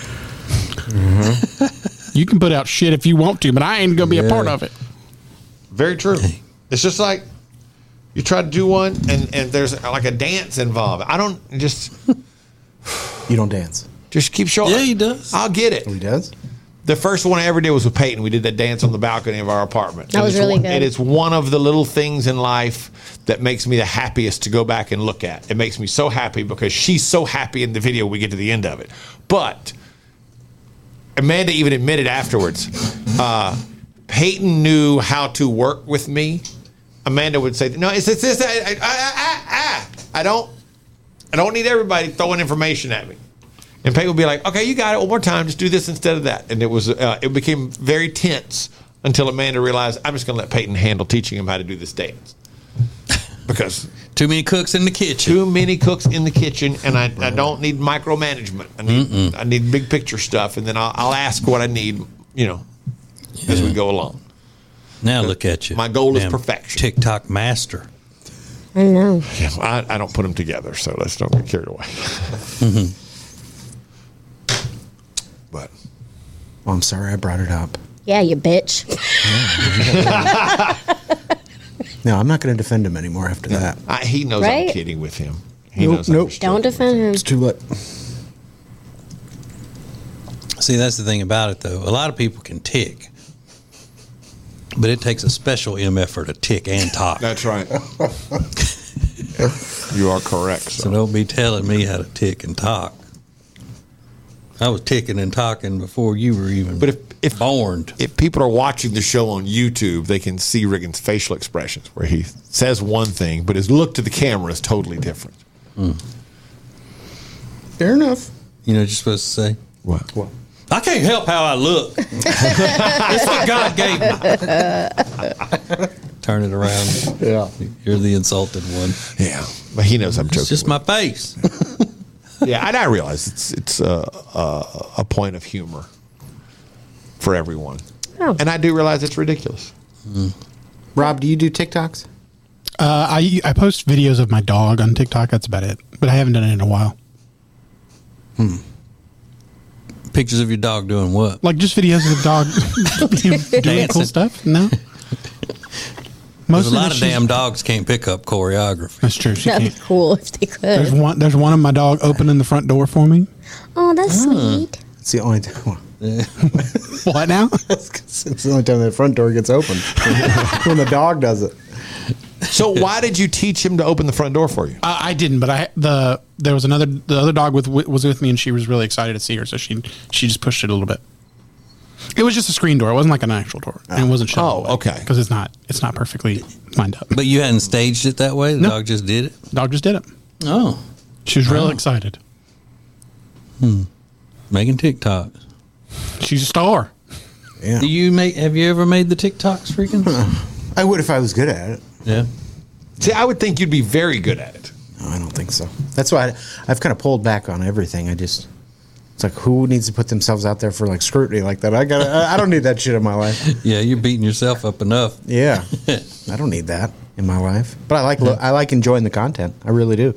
You can put out shit if you want to, but I ain't going to be a part of it. Very true. It's just like you try to do one and there's like a dance involved. I don't just You don't dance. Just keep showing. Yeah, he does. I'll get it. He does? The first one I ever did was with Peyton. We did that dance on the balcony of our apartment. That was really good. And it's one of the little things in life that makes me the happiest to go back and look at. It makes me so happy because she's so happy in the video we get to the end of it. But Amanda even admitted afterwards, Peyton knew how to work with me. Amanda would say, no, it's this. I don't need everybody throwing information at me. And Peyton would be like, okay, you got it. One more time. Just do this instead of that. And it became very tense until Amanda realized, I'm just going to let Peyton handle teaching him how to do this dance. Because Too many cooks in the kitchen. too many cooks in the kitchen, and I don't need micromanagement. I need big picture stuff, and then I'll ask what I need, as we go along. Now look at you. My goal is Damn perfection. TikTok master. I know. Yeah, I don't put them together, so let's don't get carried away. But Oh, I'm sorry I brought it up. Yeah, you bitch. No, I'm not going to defend him anymore after that. he knows Right? I'm kidding with him. He Nope, knows I'm nope. just Don't joking. defend him. It's too late. See, that's the thing about it, though. A lot of people can tick, but it takes a special MF to tick and talk. That's right. You are correct. So don't be telling me how to tick and talk. I was ticking and talking before you were even But if born. If people are watching the show on YouTube, they can see Riggins' facial expressions where he says one thing, but his look to the camera is totally different. Fair enough. You know what you're supposed to say? What? I can't help how I look. It's what God gave me. Turn it around. Yeah. You're the insulted one. Yeah, but he knows I'm joking. It's just my face. Yeah, and I realize it's a point of humor for everyone, Oh. and I do realize it's ridiculous. Rob, do you do TikToks? I post videos of my dog on TikTok. That's about it. But I haven't done it in a while. Pictures of your dog doing what? Like just videos of the dog doing cool Dancing. stuff. No. There's a Mostly lot that of she's- damn dogs can't pick up choreography. That's true. She That'd be can't. cool if they There's could. one of my dog opening the front door for me. Oh, that's sweet. It's the only time. What now? It's the only time the front door gets open when the dog does it. So why did you teach him to open the front door for you? I didn't, but there was the other dog was with me, and she was really excited to see her, so she just pushed it a little bit. It was just a screen door. It wasn't like an actual door, and it wasn't shut. Oh, okay. Because it's not perfectly lined up. But you hadn't staged it that way? The No. dog just did it? Dog just did it. Oh. She was real excited. Making TikToks. She's a star. Yeah. Have you ever made the TikToks, freaking? I would if I was good at it. Yeah. See, I would think you'd be very good at it. No, I don't think so. That's why I've kind of pulled back on everything. It's like, who needs to put themselves out there for like scrutiny like that? I don't need that shit in my life. Yeah, you're beating yourself up enough. Yeah, I don't need that in my life. But I like enjoying the content. I really do.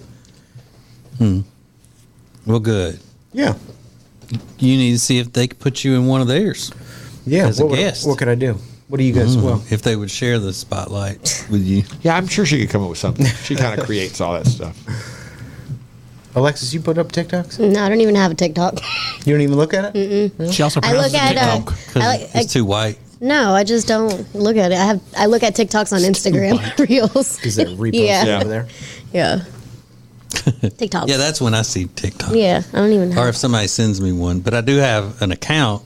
Well, good. Yeah, You need to see if they could put you in one of theirs. yeah. As a guest. What could I do? What do you guys? Well, If they would share the spotlight with you. Yeah, I'm sure she could come up with something. She kind of creates all that stuff. Alexis, you put up TikToks? No, I don't even have a TikTok. You don't even look at it? She also I look pronounces at TikTok. It's too white. No, I just don't look at it. I look at TikToks on Instagram reels. Is that reposted Yeah. over there? Yeah. TikTok. Yeah, that's when I see TikTok. Yeah, I don't even Or have. if somebody sends me one. But I do have an account,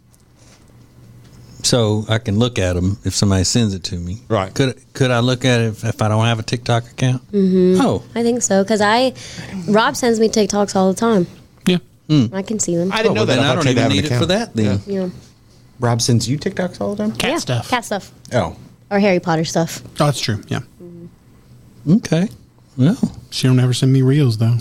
so I can look at them if somebody sends it to me. Right. Could I look at it if I don't have a TikTok account? Mm-hmm. Oh, I think so because Rob sends me TikToks all the time. Yeah. I can see them. I didn't know that. then I thought don't you'd even have an need it for account. that then. Yeah. Rob sends you TikToks all the time? Cat stuff. Cat stuff. Oh. Or Harry Potter stuff. Oh, that's true. Yeah. Okay. Well, She don't ever send me reels though.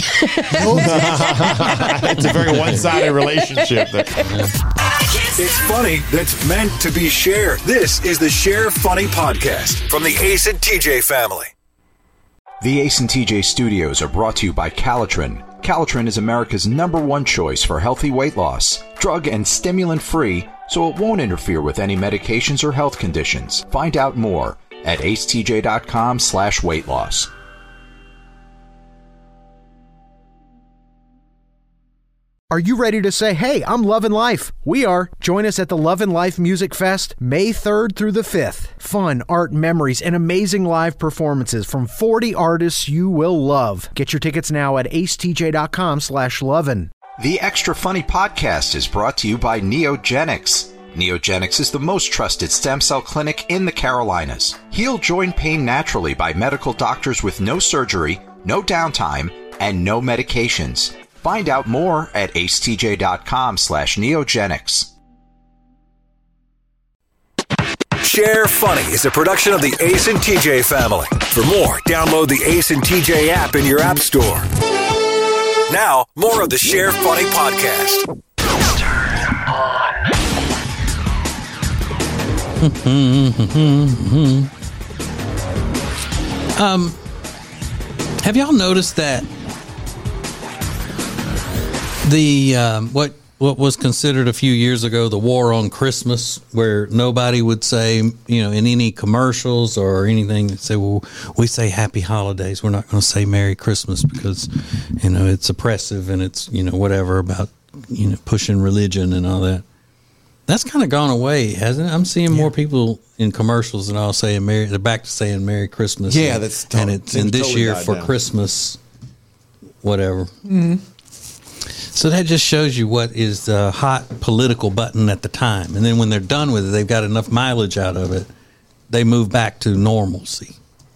It's a very one-sided relationship. It's funny that's meant to be shared. This is the Share Funny Podcast from the Ace and TJ family. The Ace and TJ studios are brought to you by Calitrin. Calitrin is America's #1 choice for healthy weight loss. Drug and stimulant free, so it won't interfere with any medications or health conditions. Find out more at acetj.com/weight loss. Are you ready to say, hey, I'm loving life? We are. Join us at the Love and Life Music Fest, May 3rd through the 5th. Fun, art, memories, and amazing live performances from 40 artists you will love. Get your tickets now at acetj.com/lovin'. The Extra Funny podcast is brought to you by Neogenics. Neogenics is the most trusted stem cell clinic in the Carolinas. Heal joint pain naturally by medical doctors with no surgery, no downtime, and no medications. Find out more at acetj.com/neogenics. Share Funny is a production of the Ace and TJ family. For more, download the Ace and TJ app in your app store. Now, more of the Share Funny podcast. Have y'all noticed that the what was considered a few years ago the war on Christmas, where nobody would say, in any commercials or anything, say, well, we say Happy Holidays, we're not going to say Merry Christmas because it's oppressive and it's whatever about pushing religion and all that. That's kind of gone away, hasn't it? I'm seeing more people in commercials and all saying Merry. They're back to saying Merry Christmas. Yeah, this totally year for down. Christmas, whatever. Mm-hmm. So that just shows you what is the hot political button at the time. And then when they're done with it, they've got enough mileage out of it, they move back to normalcy.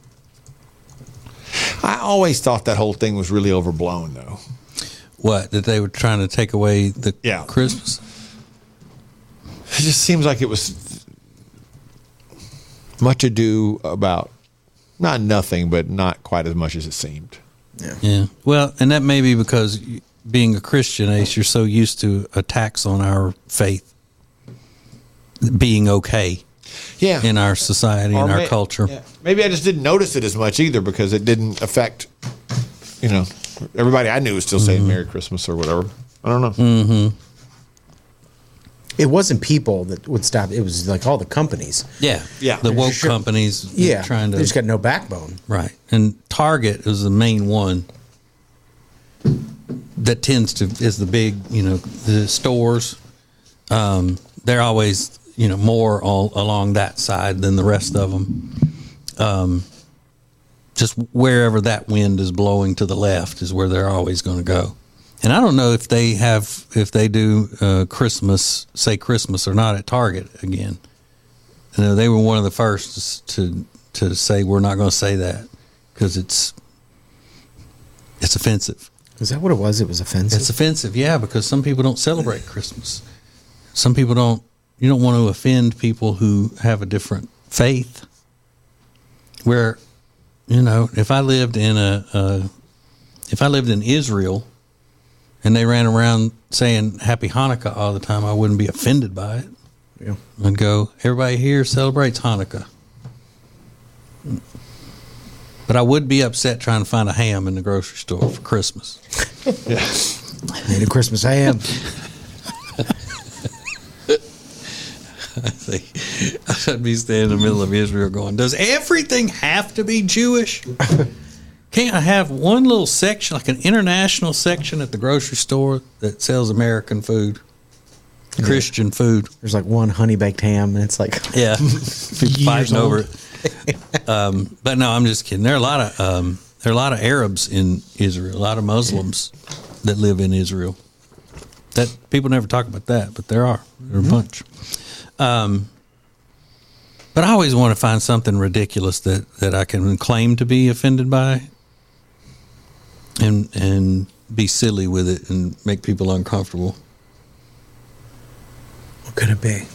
I always thought that whole thing was really overblown, though. What? That they were trying to take away the Christmas? It just seems like it was much ado about, not nothing, but not quite as much as it seemed. Yeah. Well, and that may be because being a Christian, Ace, you're so used to attacks on our faith being okay in our society and our culture. Yeah. Maybe I just didn't notice it as much either because it didn't affect, everybody I knew was still saying Merry Christmas or whatever. I don't know. Mm-hmm. It wasn't people that would stop. It was like all the companies. Yeah. The woke companies. Trying to. They just got no backbone. Right. And Target is the main one that is the big, the stores. They're always, more along that side than the rest of them. Just wherever that wind is blowing to the left is where they're always going to go. And I don't know if they do Christmas or not at Target again. They were one of the first to say we're not going to say that because it's offensive. Is that what it was? It was offensive? It's offensive, yeah, because some people don't celebrate Christmas. Some people don't. You don't want to offend people who have a different faith. Where, if I lived in Israel and they ran around saying Happy Hanukkah all the time, I wouldn't be offended by it. Yeah. I'd go, everybody here celebrates Hanukkah. But I would be upset trying to find a ham in the grocery store for Christmas. Need a Christmas ham. I'd be standing in the middle of Israel going, does everything have to be Jewish? Can't I have one little section, like an international section at the grocery store that sells American food, Christian food? There's like one honey baked ham, and it's like people fighting over it. But no, I'm just kidding. There are a lot of Arabs in Israel, a lot of Muslims that live in Israel. That people never talk about that, but there are a bunch. But I always want to find something ridiculous that I can claim to be offended by, and be silly with it and make people uncomfortable. What could it be?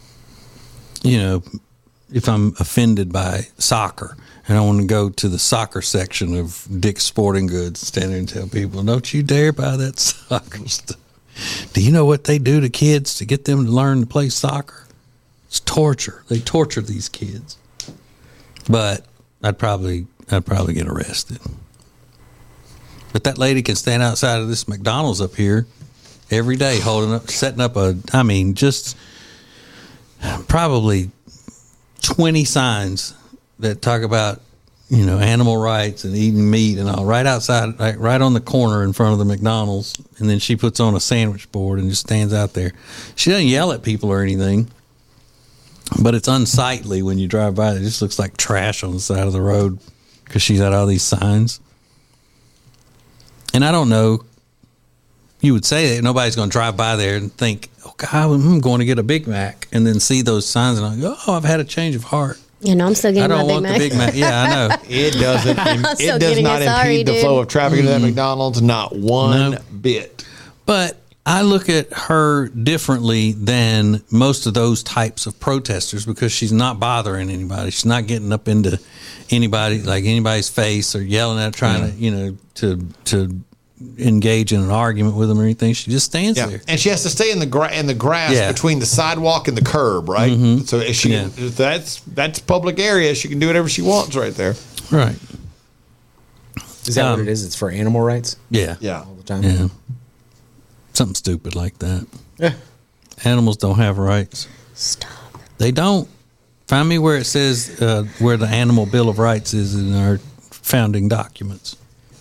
If I'm offended by soccer and I want to go to the soccer section of Dick's Sporting Goods, stand there and tell people, don't you dare buy that soccer stuff. Do you know what they do to kids to get them to learn to play soccer? It's torture. They torture these kids. But I'd probably get arrested. But that lady can stand outside of this McDonald's up here every day setting up just probably 20 signs that talk about animal rights and eating meat and all, right outside, right on the corner in front of the McDonald's. And then she puts on a sandwich board and just stands out there. She doesn't yell at people or anything, but it's unsightly when you drive by. It just looks like trash on the side of the road because she's got all these signs. And I don't know, you would say that nobody's going to drive by there and think, oh, God, I'm going to get a Big Mac, and then see those signs and I go, oh, I've had a change of heart. I'm still getting my Big Mac. I don't want the Big Mac. Yeah, I know. It doesn't. It does not impede the flow of traffic into that McDonald's, not one bit. But I look at her differently than most of those types of protesters because she's not bothering anybody. She's not getting up into anybody's face or yelling at, trying to engage in an argument with them or anything. She just stands there, and she has to stay in the grass between the sidewalk and the curb, right? Mm-hmm. So if that's public area. She can do whatever she wants right there. Right? Is that what it is? It's for animal rights. Yeah, all the time. Yeah, something stupid like that. Yeah, animals don't have rights. Stop. They don't. Find me where it says where the Animal Bill of Rights is in our founding documents.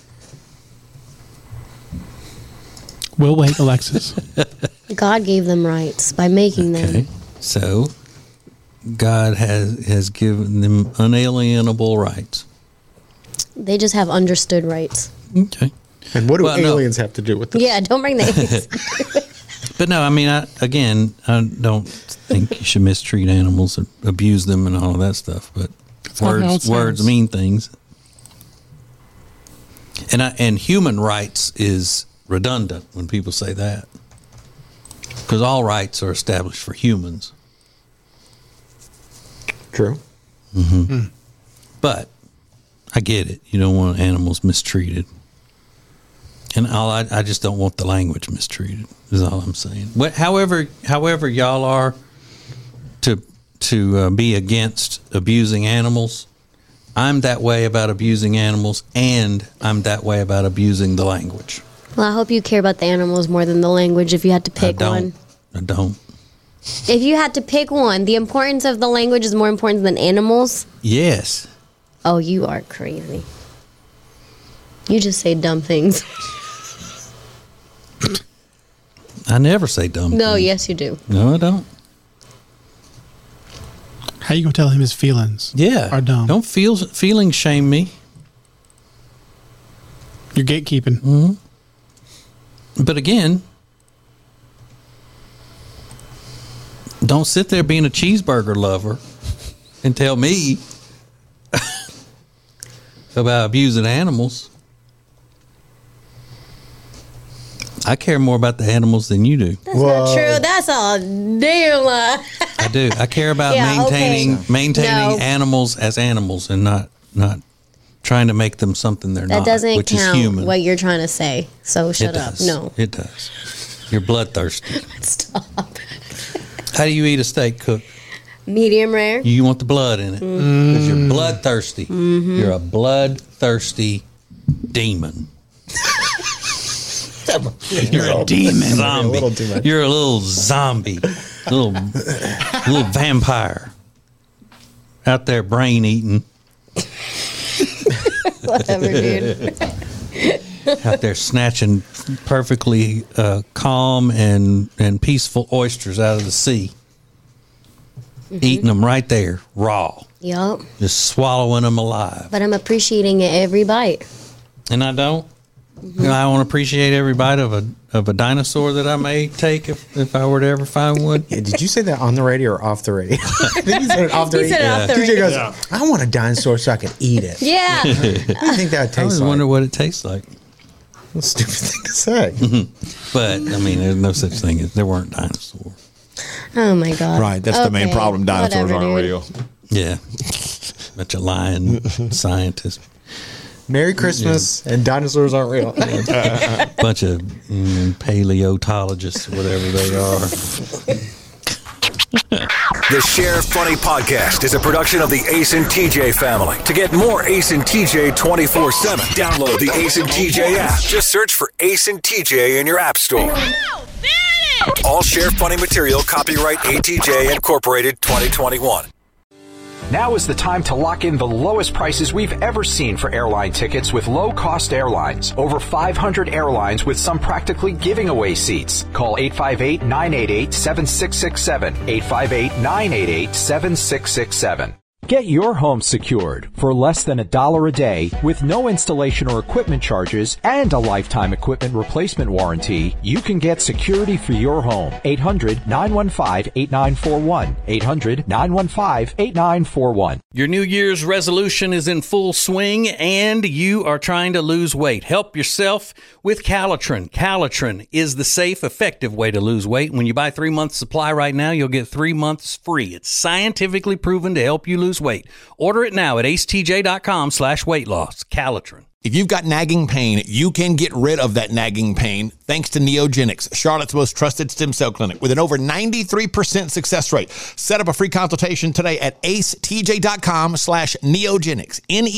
We'll wait, Alexis. God gave them rights by making them. So God has given them unalienable rights. They just have understood rights. Okay. And what do aliens have to do with this? Yeah, don't bring the aliens. But no, I mean, I don't think you should mistreat animals or abuse them and all of that stuff. But words mean things. And human rights is redundant when people say that, because all rights are established for humans. True. Mm-hmm. But I get it. You don't want animals mistreated, and I just don't want the language mistreated. Is all I'm saying. However y'all are to be against abusing animals, I'm that way about abusing animals, and I'm that way about abusing the language. Well, I hope you care about the animals more than the language if you had to pick one. I don't. If you had to pick one, the importance of the language is more important than animals? Yes. Oh, you are crazy. You just say dumb things. I never say dumb things. No, yes, you do. No, I don't. How you going to tell him his feelings are dumb? Don't feeling shame me. You're gatekeeping. Mm-hmm. But again, don't sit there being a cheeseburger lover and tell me about abusing animals. I care more about the animals than you do. That's not true. That's a damn lie. I do. I care about maintaining animals as animals and not trying to make them something they're not. That doesn't which count is human. what you're trying to say. So shut up. No. It does. You're bloodthirsty. Stop. How do you eat a steak cooked? Medium rare. You want the blood in it. Because you're bloodthirsty. Mm-hmm. You're a bloodthirsty demon. You're a demon. Zombie. You're a little zombie. Little vampire. Out there brain eating. Whatever, dude. Out there snatching perfectly calm and peaceful oysters out of the sea. Mm-hmm. Eating them right there, raw. Yup. Just swallowing them alive. But I'm appreciating it every bite. And I don't. Mm-hmm. I want to appreciate every bite of a dinosaur that I may take if I were to ever find one. Yeah, did you say that on the radio or off the radio? I think he said it off the radio. Off the TJ goes, I want a dinosaur so I can eat it. Yeah. What do you think that would taste like? I always wonder what it tastes like. What a stupid thing to say. But, I mean, there's no such thing as there weren't dinosaurs. Oh, my God. Right. That's the main problem. Dinosaurs aren't real. Yeah. Bunch of lying scientists. Merry Christmas and dinosaurs aren't real. Bunch of paleontologists or whatever they are. The Sheriff Funny Podcast is a production of the Ace and TJ family. To get more Ace and TJ 24/7, download the Ace and TJ app. Just search for Ace and TJ in your app store. All Sheriff Funny material copyright ATJ Incorporated 2021. Now is the time to lock in the lowest prices we've ever seen for airline tickets with low-cost airlines. Over 500 airlines with some practically giving away seats. Call 858-988-7667. 858-988-7667. Get your home secured for less than $1 a day with no installation or equipment charges and a lifetime equipment replacement warranty. You can get security for your home. 800-915-8941. 800-915-8941. Your New Year's resolution is in full swing and you are trying to lose weight. Help yourself with Calitrin. Calitrin is the safe, effective way to lose weight. When you buy 3 months supply right now, you'll get 3 months free. It's scientifically proven to help you lose weight. Order it now at acetj.com/weight loss. Calitrin. If you've got nagging pain, you can get rid of that nagging pain thanks to Neogenics, Charlotte's most trusted stem cell clinic with an over 93% success rate. Set up a free consultation today at acetj.com/neogenics.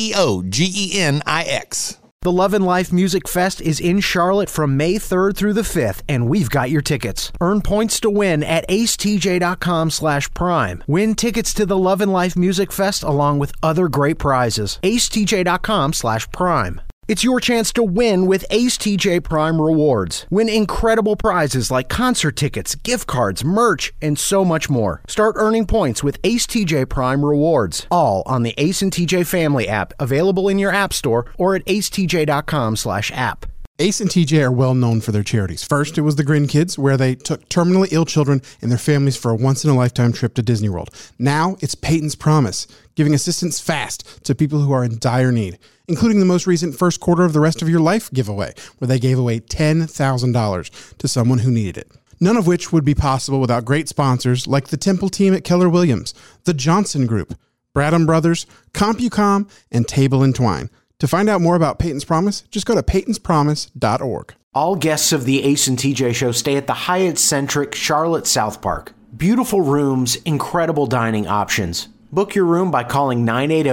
Neogenix. The Love and Life Music Fest is in Charlotte from May 3rd through the 5th, and we've got your tickets. Earn points to win at acetj.com/prime. Win tickets to the Love and Life Music Fest along with other great prizes. acetj.com/prime. It's your chance to win with Ace TJ Prime Rewards. Win incredible prizes like concert tickets, gift cards, merch, and so much more. Start earning points with Ace TJ Prime Rewards. All on the Ace and TJ Family app, available in your app store or at acetj.com/app. Ace and TJ are well known for their charities. First, it was the Grin Kids, where they took terminally ill children and their families for a once-in-a-lifetime trip to Disney World. Now, it's Peyton's Promise, giving assistance fast to people who are in dire need, including the most recent first quarter of the rest of your life giveaway, where they gave away $10,000 to someone who needed it. None of which would be possible without great sponsors like the Temple team at Keller Williams, the Johnson Group, Bradham Brothers, CompuCom, and Table & Twine. To find out more about Peyton's Promise, just go to peytonspromise.org. All guests of the Ace and TJ show stay at the Hyatt-centric Charlotte South Park. Beautiful rooms, incredible dining options. Book your room by calling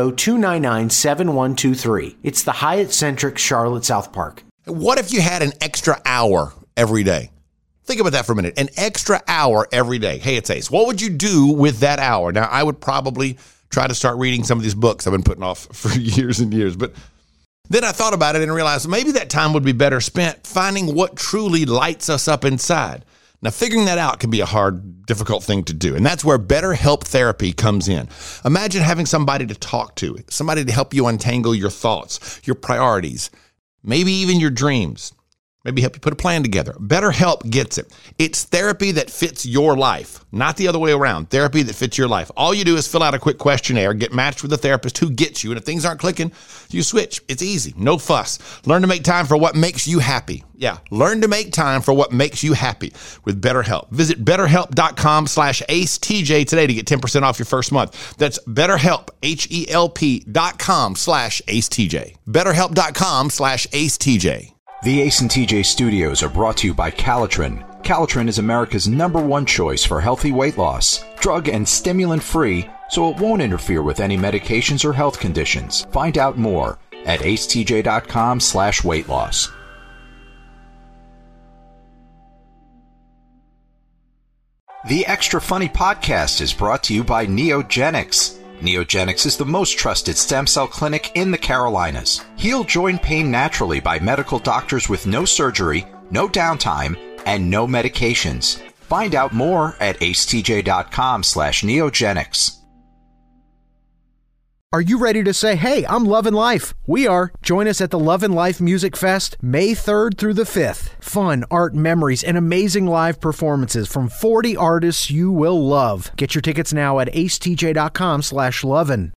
980-299-7123. It's the Hyatt-centric Charlotte South Park. What if you had an extra hour every day? Think about that for a minute. An extra hour every day. Hey, it's Ace. What would you do with that hour? Now, I would probably try to start reading some of these books I've been putting off for years and years. But then I thought about it and realized maybe that time would be better spent finding what truly lights us up inside. Now, figuring that out can be a hard, difficult thing to do. And that's where BetterHelp therapy comes in. Imagine having somebody to talk to, somebody to help you untangle your thoughts, your priorities, maybe even your dreams. Maybe help you put a plan together. BetterHelp gets it. It's therapy that fits your life, not the other way around. Therapy that fits your life. All you do is fill out a quick questionnaire, get matched with a therapist who gets you, and if things aren't clicking, you switch. It's easy. No fuss. Learn to make time for what makes you happy. Yeah, learn to make time for what makes you happy with BetterHelp. Visit BetterHelp.com/AceTJ today to get 10% off your first month. That's BetterHelp, HELP.com/AceTJ. BetterHelp.com/AceTJ. The Ace and TJ Studios are brought to you by Calitrin. Calitrin is America's #1 choice for healthy weight loss. Drug and stimulant free, so it won't interfere with any medications or health conditions. Find out more at acetj.com/weight loss. The Extra Funny Podcast is brought to you by Neogenics. Neogenics is the most trusted stem cell clinic in the Carolinas. Heal joint pain naturally by medical doctors with no surgery, no downtime, and no medications. Find out more at acetj.com/neogenics. Are you ready to say, hey, I'm loving life? We are. Join us at the Love and Life Music Fest, May 3rd through the 5th. Fun, art, memories, and amazing live performances from 40 artists you will love. Get your tickets now at acetj.com/lovin'.